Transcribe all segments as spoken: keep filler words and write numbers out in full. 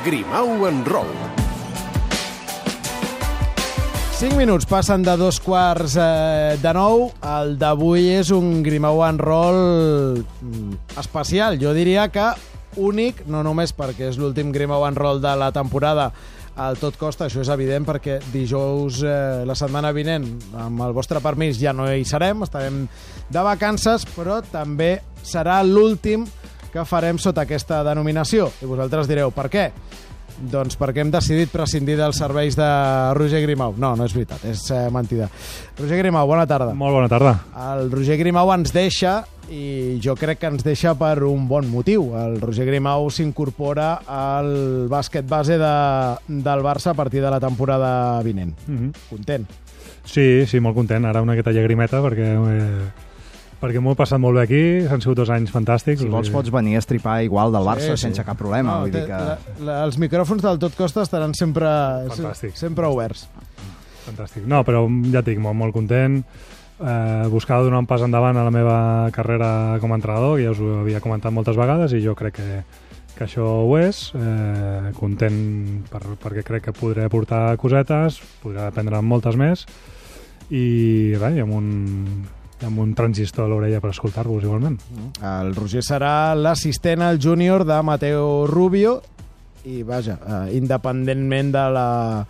Grimau en Roll. Cinc minuts passen de dos quarts eh, de nou. El d'avui és un Grimau en Roll especial. Jo diria que únic, no només perquè és l'últim Grimau en Roll de la temporada al Tot Costa, això és evident perquè dijous, eh, la setmana vinent, amb el vostre permís, ja no hi serem, estarem de vacances, però també serà l'últim que farem sota aquesta denominació. I vosaltres direu, per què? Doncs perquè hem decidit prescindir dels serveis de Roger Grimau. No, no és veritat, és eh, mentida. Roger Grimau, bona tarda. Molt bona tarda. El Roger Grimau ens deixa, i jo crec que ens deixa per un bon motiu. El Roger Grimau s'incorpora al bàsquet base de, del Barça a partir de la temporada vinent. Mm-hmm. Content? Sí, sí, molt content. Ara una miqueta llagrimeta perquè... Eh... perquè m'ho he passat molt bé aquí, han sigut dos anys fantàstics. Si vols pots venir a estripar igual del Barça sí, sense sí. cap problema. No, vull dir que... la, la, els micròfons del Tot Costa estaran sempre, sempre oberts. Fantàstic. No, però ja et dic, molt, molt content. Eh, buscava donar un pas endavant a la meva carrera com a entrenador, que ja us ho havia comentat moltes vegades, i jo crec que, que això ho és. Eh, content per, perquè crec que podré aportar cosetes, podré aprendre moltes més, i res, amb un... amb un transistor a l'orella per escoltar-vos igualment. El Roger serà l'assistent al júnior de Mateo Rubio i, vaja, eh, independentment de la,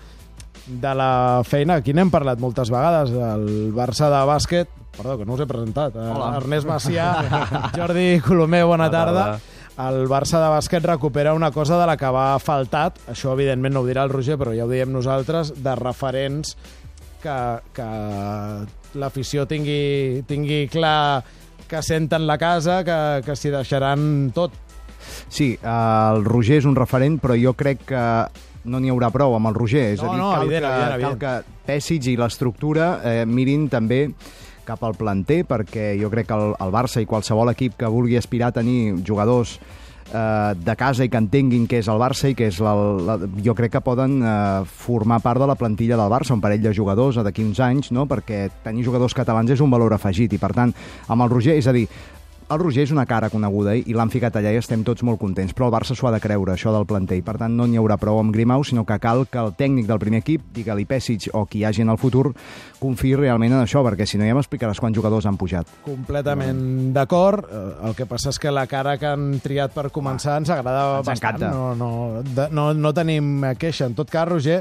de la feina, aquí n'hem parlat moltes vegades, el Barça de bàsquet, perdó, que no us he presentat, Hola. Ernest Macià, Jordi Colomer, bona tarda. El Barça de bàsquet recupera una cosa de la que va faltat, això evidentment no ho dirà el Roger, però ja ho diem nosaltres, de referents que, que l'afició tingui, tingui clar que senten la casa, que, que s'hi deixaran tot. Sí, el Roger és un referent, però jo crec que no n'hi haurà prou amb el Roger. És no, a dir, no, cal, evident, que, evident, evident. cal que Pesic i l'estructura eh, mirin també cap al planter, perquè jo crec que el, el Barça i qualsevol equip que vulgui aspirar a tenir jugadors eh, de casa i que entenguin què és el Barça i que és la, la, jo crec que poden eh, formar part de la plantilla del Barça, un parell de jugadors d'aquí uns anys, no? Perquè tenir jugadors catalans és un valor afegit i per tant amb el Roger, és a dir, el Roger és una cara coneguda i l'han ficat allà i estem tots molt contents, però el Barça s'ho ha de creure, això del planter, i per tant no n'hi haurà prou amb Grimau, sinó que cal que el tècnic del primer equip, digue-li Pesic o qui hi hagi en el futur, confiï realment en això, perquè si no ja m'explicaràs quants jugadors han pujat. Completament mm. d'acord, el que passa és que la cara que han triat per començar ens agrada ens bastant, encanta. no, no, de, no, no tenim queixa. En tot cas, Roger,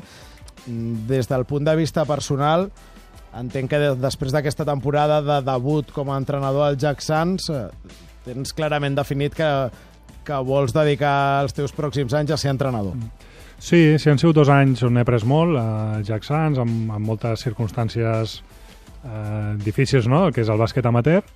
des del punt de vista personal, entenc que després d'aquesta temporada de debut com a entrenador al Jack Sands tens clarament definit que, que vols dedicar els teus pròxims anys a ser entrenador. Sí, sí, han sigut dos anys on he après molt al Jack Sands, amb, amb moltes circumstàncies eh, difícils, no?, que és el bàsquet amateur.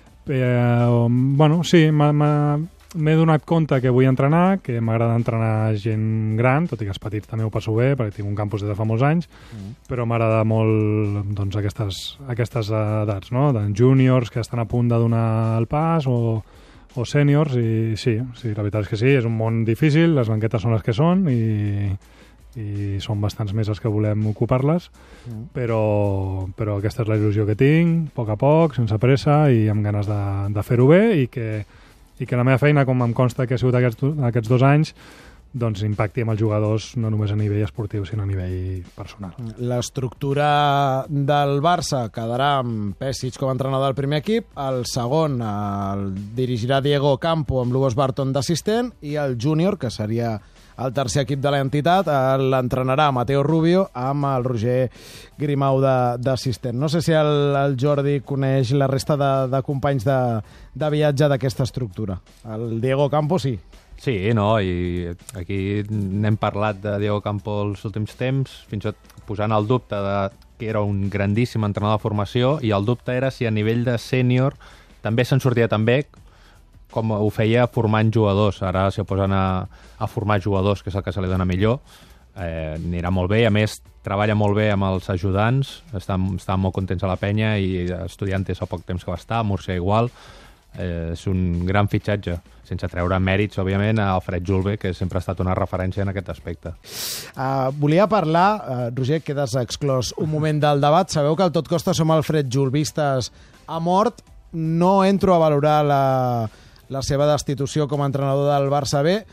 Eh, bueno, sí, m'he donat compte que vull entrenar, que m'agrada entrenar gent gran, tot i que és petit també ho passo bé, perquè tinc un campus des de fa molts anys, mm. però m'agrada molt doncs, aquestes, aquestes edats, no?, de júniors que estan a punt de donar el pas, o, o sèniors, i sí, sí, la veritat és que sí, és un món difícil, les banquetes són les que són, i, i són bastants més els que volem ocupar-les, mm. però, però aquesta és la il·lusió que tinc, a poc a poc, sense pressa, i amb ganes de, de fer-ho bé, i que i que la meva feina, com em consta que ha sigut aquests, aquests dos anys, doncs impacti amb els jugadors no només a nivell esportiu, sinó a nivell personal. L'estructura del Barça quedarà amb Pesic com a entrenador del primer equip, el segon el dirigirà Diego Campo amb Lubos Barton d'assistent, i el júnior, que seria el tercer equip de l'entitat, l'entrenarà Mateo Rubio amb el Roger Grimau d'assistent. No sé si el, el Jordi coneix la resta de, de companys de, de viatge d'aquesta estructura. El Diego Campo sí. Sí, no, i aquí n'hem parlat de Diego Campo els últims temps, fins i tot posant el dubte de que era un grandíssim entrenador de formació, i el dubte era si a nivell de sènior també se'n sortia tan bé com ho feia formant jugadors. Ara s'hi posen a, a formar jugadors, que és el que se li dona millor, eh, anirà molt bé. A més, treballa molt bé amb els ajudants, estan, estan molt contents a la penya, i Estudiantes fa poc temps que va estar, Múrcia igual. Eh, és un gran fitxatge, sense treure mèrits, òbviament, a Alfred Julve, que sempre ha estat una referència en aquest aspecte. Uh, volia parlar, uh, Roger, quedes exclòs un moment del debat. Sabeu que al Tot Costa som Alfred Julvistes a mort. No entro a valorar la, la seva destitució com a entrenador del Barça B.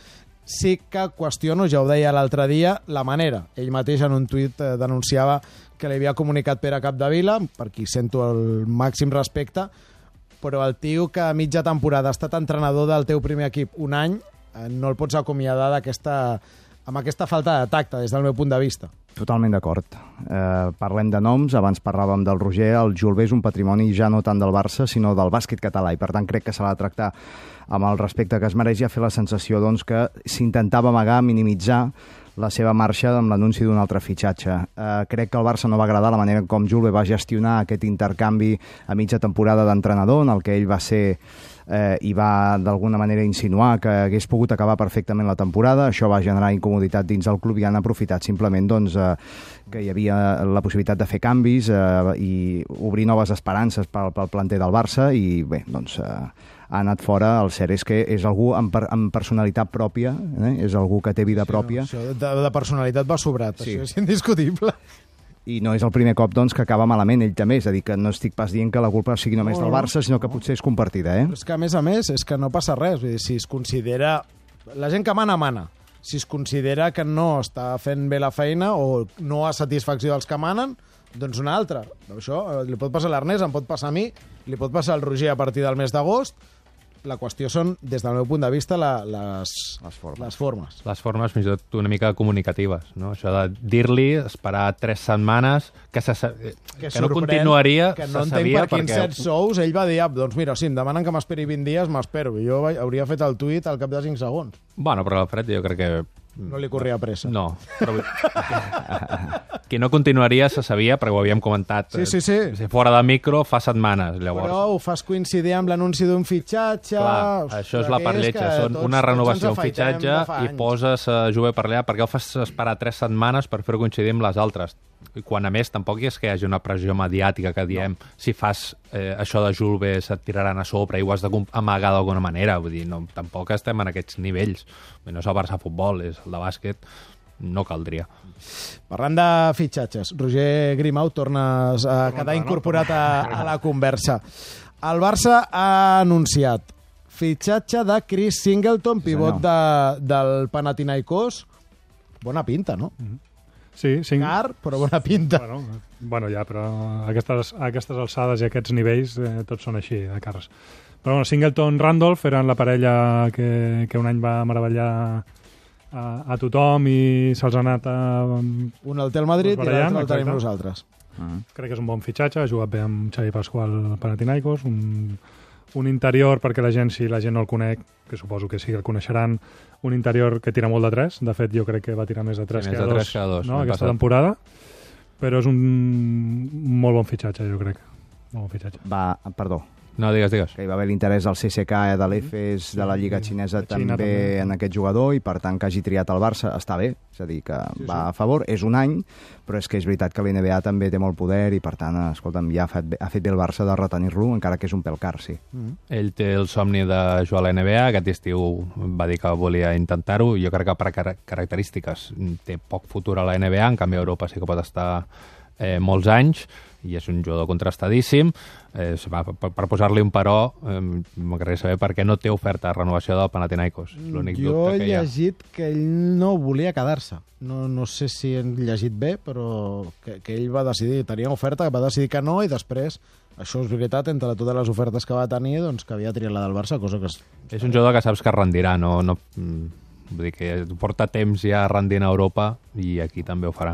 sí que qüestiono, ja ho deia l'altre dia, la manera. Ell mateix en un tuit eh, denunciava que li havia comunicat Pere Capdevila, per qui sento el màxim respecte, però el tio que a mitja temporada ha estat entrenador del teu primer equip un any, eh, no el pots acomiadar d'aquesta, amb aquesta falta de tacte, des del meu punt de vista. Totalment d'acord. Eh, parlem de noms, abans parlàvem del Roger, el Julve és un patrimoni ja no tant del Barça, sinó del bàsquet català, i per tant crec que s'ha de tractar amb el respecte que es mereix, i ha fet la sensació doncs, que s'intentava amagar, minimitzar la seva marxa amb l'anunci d'un altre fitxatge. Eh, crec que al Barça no va agradar la manera com Julve va gestionar aquest intercanvi a mitja temporada d'entrenador, en el que ell va ser eh, i va d'alguna manera insinuar que hagués pogut acabar perfectament la temporada. Això va generar incomoditat dins el club i han aprofitat simplement doncs, eh, que hi havia la possibilitat de fer canvis eh, i obrir noves esperances pel, pel planter del Barça, i bé, doncs... Eh, ha anat fora. El cert és que és algú amb, per, amb personalitat pròpia, eh? És algú que té vida sí, pròpia. No, això de, de personalitat va sobrat, sí. Això és indiscutible. I no és el primer cop doncs, que acaba malament ell també, és a dir, que no estic pas dient que la culpa sigui només no, del Barça, sinó que potser és compartida. Eh? Però és que, a més a més, és que no passa res. Vull dir, si es considera... La gent que mana, mana. Si es considera que no està fent bé la feina o no ha satisfacció dels que manen, doncs una altra. Això li pot passar a l'Ernest, em pot passar a mi, li pot passar al Roger a partir del mes d'agost. La qüestió són, des del meu punt de vista, la, les, les, formes. les formes. Les formes, fins i tot, una mica comunicatives, no? Això de dir-li, esperar tres setmanes, que, se, que, que no continuaria, que no se entenc sabia... per quins perquè... set sous ell va dir, ah, doncs mira, si em demanen que m'esperi vint dies, m'espero. I jo hauria fet el tuit al cap de cinc segons. Bueno, però l'Alfred jo crec que... No li corria pressa. No, però... que no continuaria se sabia, perquè ho havíem comentat. Sí, sí, sí. Si fora de micro fa setmanes, llavors. Però ho fas coincidir amb l'anunci d'un fitxatge... Clar, això és la part lletja. Són tots, una renovació, un fitxatge, i anys. poses a Juve per allà, perquè ho fas esperar tres setmanes per fer-ho coincidir amb les altres. I quan, a més, tampoc és que hi hagi una pressió mediàtica que diem, no. Si fas eh, això de Julve se't tiraran a sobre i ho has d'amagar d'alguna manera. Vull dir, no, tampoc estem en aquests nivells. No és el Barça Futbol, és el de bàsquet, no caldria. Parlant de fitxatges, Roger Grimau, tornes a quedar incorporat a, a la conversa. El Barça ha anunciat fitxatge de Chris Singleton, pivot de, del Panathinaikos. Bona pinta, no? Mm-hmm. Sí, cinc... Car, però bona pinta. Bueno, bueno ja, però a aquestes, a aquestes alçades i a aquests nivells eh, tots són així, de cars. Però bueno, Singleton-Randolph eren la parella que, que un any va meravellar a, a tothom i se'ls ha anat a... Un el té el Madrid i l'altre el tenim nosaltres. Uh-huh. Crec que és un bon fitxatge, ha jugat bé amb Xavi Pasqual al Panathinaikos, un, un interior, perquè la gent, si la gent no el conec, que suposo que sí que el coneixeran, un interior que tira molt de tres. De fet, jo crec que va tirar més de tres, sí, que, més a de dos, tres que a dos no, aquesta passat. temporada. Però és un molt bon fitxatge, jo crec. Molt bon fitxatge. Va, perdó. No, digues, digues. Que hi va haver l'interès del C S K a, de l'Efes, de la Lliga Xinesa, Xina, també, també en aquest jugador, i per tant que hagi triat el Barça està bé, és a dir, que sí, va sí. a favor. És un any, però és que és veritat que l'N B A també té molt poder i per tant, escolta'm, ja ha fet, ha fet bé el Barça de retenir-lo, encara que és un pèl car, sí. Mm. Ell té el somni de jugar a la N B A, aquest estiu va dir que volia intentar-ho, jo crec que per car característiques té poc futur a la N B A, en canvi a Europa sí que pot estar eh, molts anys, i és un jugador contrastadíssim. Eh, per, per posar-li un però, eh, m'agradaria saber per què no té oferta de renovació del Panathinaikos. L'únic jo dubte he que hi ha. llegit que ell no volia quedar-se. No, no sé si he llegit bé, però que, que ell va decidir, tenia oferta, va decidir que no, i després, això és veritat, entre totes les ofertes que va tenir, doncs que havia triat la del Barça, cosa que... És, és un jugador que saps que rendirà, no, no, vull dir que porta temps ja rendint a Europa i aquí també ho farà.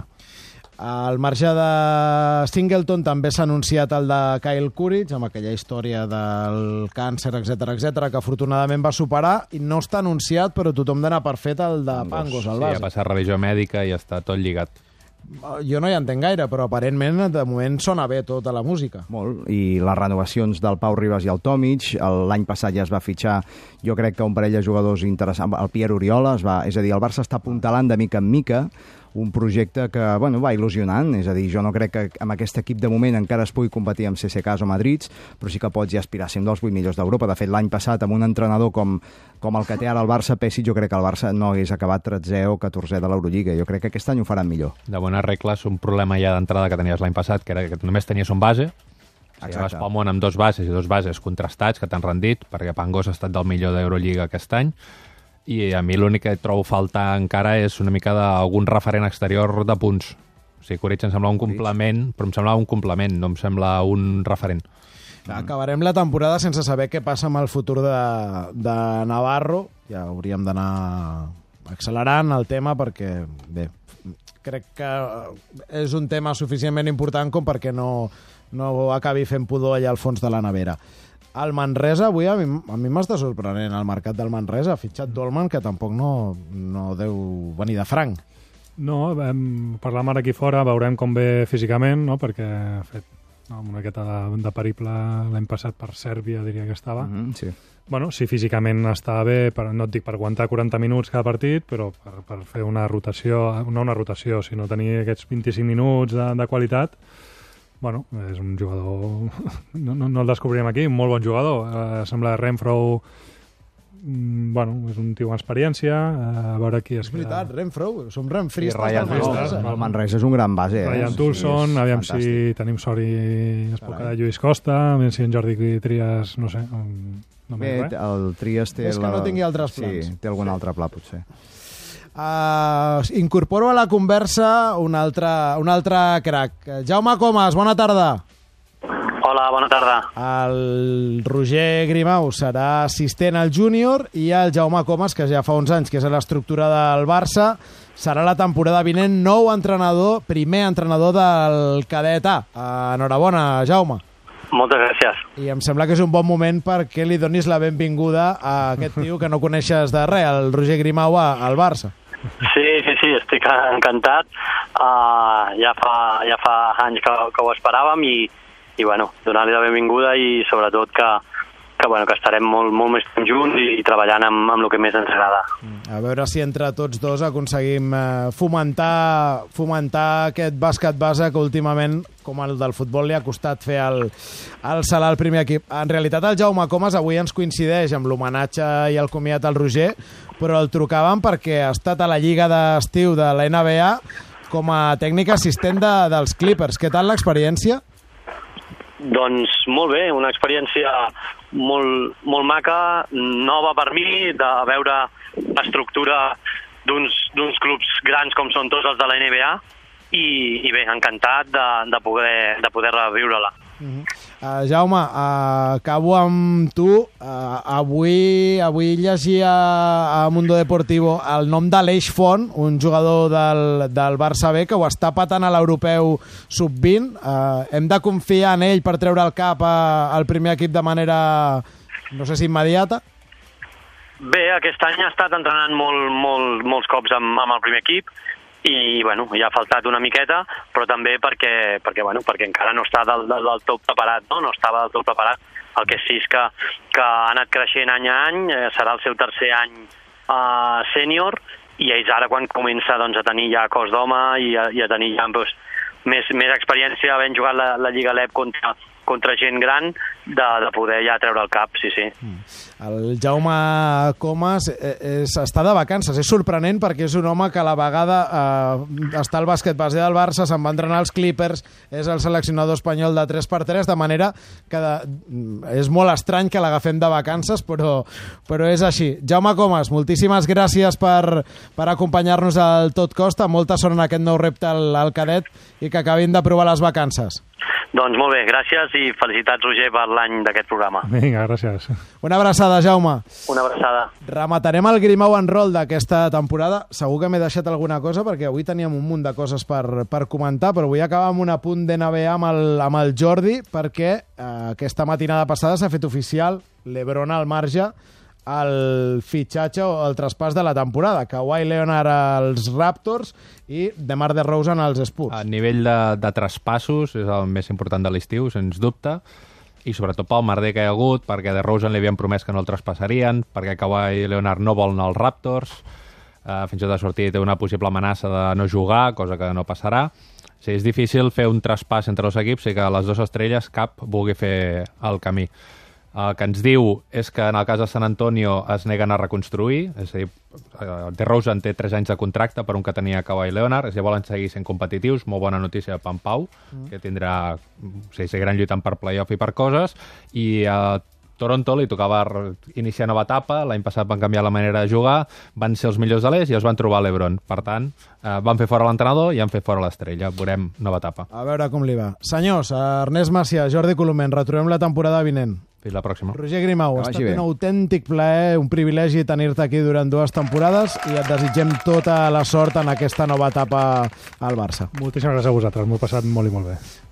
Al marge de Singleton també s'ha anunciat el de Kyle Courage, amb aquella història del càncer, etcètera, etcètera, que afortunadament va superar, i no està anunciat, però tothom dona per fet el de Pangos, el base. Sí, ha passat revisió mèdica i està tot lligat. Jo no hi entenc gaire, però aparentment de moment sona bé tota la música. Molt, i les renovacions del Pau Ribas i el Tomic, l'any passat ja es va fitxar, jo crec que un parell de jugadors interessants, el Pierre Oriola, es va, és a dir, el Barça està apuntalant de mica en mica un projecte que, bueno, va il·lusionant, és a dir, jo no crec que amb aquest equip de moment encara es pugui competir amb C S K o Madrid, però sí que pots ja aspirar a ser un dels vuit millors d'Europa. De fet, l'any passat, amb un entrenador com, com el que té ara el Barça, Pesic, jo crec que el Barça no hagués acabat tretzè o catorzè de l'Eurolliga. Jo crec que aquest any ho faran millor. De bones regles, un problema ja d'entrada que tenies l'any passat, que era que només tenies un base, si vas pel món amb dos bases i dos bases contrastats que t'han rendit, perquè Pangos ha estat del millor d'Eurolliga aquest any, i a mi l'únic que trobo faltar encara és una mica d'algun referent exterior de punts. O sigui, Kuric em sembla un complement, però em sembla un complement, no em sembla un referent. Acabarem la temporada sense saber què passa amb el futur de, de Navarro. Ja hauríem d'anar accelerant el tema perquè, bé, crec que és un tema suficientment important com perquè no, no acabi fent pudor allà al fons de la nevera. El Manresa, avui a mi, a mi m'està sorprenent el mercat del Manresa. Ha fitxat Dolman, que tampoc no, no deu venir de franc. No, vam parlar ara aquí fora, veurem com ve físicament, no? Perquè ha fet no, una miqueta de, de periple l'any passat per Sèrbia, diria que estava. Mm-hmm, sí. Bueno, si físicament està bé, per, no et dic per aguantar quaranta minuts cada partit, però per, per fer una rotació, no una rotació, sinó tenir aquests vint-i-cinc minuts de, de qualitat, bueno, és un jugador... No, no, no el descobrirem aquí, un molt bon jugador. Eh, sembla Renfro... Bueno, és un tio amb experiència, a veure qui és... És veritat, que... Renfro, som renfristes. Ryan del Manresa. El Manresa és un gran base. Eh? Ryan Tulson, sí, aviam fantàstic. si tenim sort i es pot quedar Lluís Costa, aviam si en Jordi Trias, no sé, no Bé, més res. el Trias té... És que la... no tingui altres plans. Sí, té algun altre pla, potser. Uh, incorporo a la conversa un altre, un altre crac. Jaume Comas, bona tarda. Hola, bona tarda. El Roger Grimau serà assistent al júnior i el Jaume Comas, que ja fa uns anys que és a l'estructura del Barça, serà la temporada vinent nou entrenador, primer entrenador del cadet A. Enhorabona, Jaume. Moltes gràcies. I em sembla que és un bon moment perquè li donis la benvinguda a aquest tio que no coneixes de res, el Roger Grimau al Barça. Sí, sí, sí, estic encantat. Uh, ja, fa, ja fa anys que, que ho esperàvem i i bueno, donar-li la benvinguda i sobretot que, que, bueno, que estarem molt, molt més junts i, i treballant amb, amb el que més ens agrada. A veure si entre tots dos aconseguim eh, fomentar, fomentar aquest bàsquet base que últimament, com el del futbol, li ha costat fer el, el salt al primer equip. En realitat el Jaume Comas avui ens coincideix amb l'homenatge i el comiat al Roger, però el trucàvem perquè ha estat a la Lliga d'Estiu de la N B A com a tècnic assistent de, dels Clippers. Què tal l'experiència? Doncs molt bé, una experiència molt, molt maca, nova per mi, de veure l'estructura d'uns clubs grans com són tots els de la N B A i, i bé, encantat de, de poder, de poder reviure-la. Uh-huh. uh, Jaume, uh, acabo amb tu. Uh, avui, avui llegia a Mundo Deportivo el nom de l'Eix Font, un jugador del, del Barça B que ho està patant a l'europeu sub vint. Uh, hem de confiar en ell per treure el cap a, al primer equip de manera, no sé si immediata? Bé, aquest any ha estat entrenant molt, molt, molts cops amb, amb el primer equip i bueno, ja ha faltat una miqueta, però també perquè, perquè, bueno, perquè encara no està del, del, del tot preparat, no? no estava del tot preparat. El que sí és que, que ha anat creixent any a any, eh, serà el seu tercer any eh, sènior, i és ara quan comença doncs, a tenir ja cos d'home i, a, i a tenir ja doncs, més, més experiència havent jugat la, la Lliga L E P contra, contra gent gran, de, de poder ja treure el cap, sí, sí. El Jaume Comas és, està de vacances. És sorprenent perquè és un home que a la vegada eh, està al bàsquet base del Barça, se'n va entrenar als Clippers, és el seleccionador espanyol de tres per tres, de manera que de, és molt estrany que l'agafem de vacances, però, però és així. Jaume Comas, moltíssimes gràcies per, per acompanyar-nos al Tot Costa. Molta sort en aquest nou repte al, al cadet i que acabin d'aprovar les vacances. Doncs molt bé, gràcies i felicitats, Roger, per l'any d'aquest programa. Vinga, gràcies. Una abraçada, Jaume. Una abraçada. Rematarem el Grimau en Roll d'aquesta temporada. Segur que m'he deixat alguna cosa perquè avui teníem un munt de coses per, per comentar, però vull acabar amb un apunt d'N B A amb el, amb el Jordi perquè eh, aquesta matinada passada s'ha fet oficial l'Ebron al marge el fitxatge o el traspàs de la temporada. Kawhi Leonard als Raptors i DeMar DeRozan als Spurs. A nivell de, de traspassos és el més important de l'estiu, sens dubte, i sobretot pel merder que hi ha hagut, perquè DeRozan li havien promès que no el traspassarien, perquè Kawhi Leonard no vol anar als Raptors, eh, fins i tot ha sortit té una possible amenaça de no jugar, cosa que no passarà. O sigui, és difícil fer un traspàs entre els equips i que les dues estrelles cap vulgui fer el camí. El que ens diu és que en el cas de San Antonio es neguen a reconstruir, és a dir, DeRozan té tres anys de contracte per un que tenia Kawhi Leonard, si volen seguir sent competitius, molt bona notícia per en Pau, mm. que tindrà, o sigui, seguiran lluitant per playoff i per coses, i eh, Toronto li tocava iniciar nova etapa, l'any passat van canviar la manera de jugar, van ser els millors de l'est i es van trobar l'Ebron. Per tant, eh, van fer fora l'entrenador i han fet fora l'estrella. Veurem nova etapa. A veure com li va. Senyors, Ernest Macià, Jordi Coloment, retrobem la temporada vinent. Fins la pròxima. Roger Grimau, ha estat bé. un autèntic plaer, un privilegi tenir-te aquí durant dues temporades i et desitgem tota la sort en aquesta nova etapa al Barça. Moltíssimes gràcies a vosaltres, m'ho he passat molt i molt bé.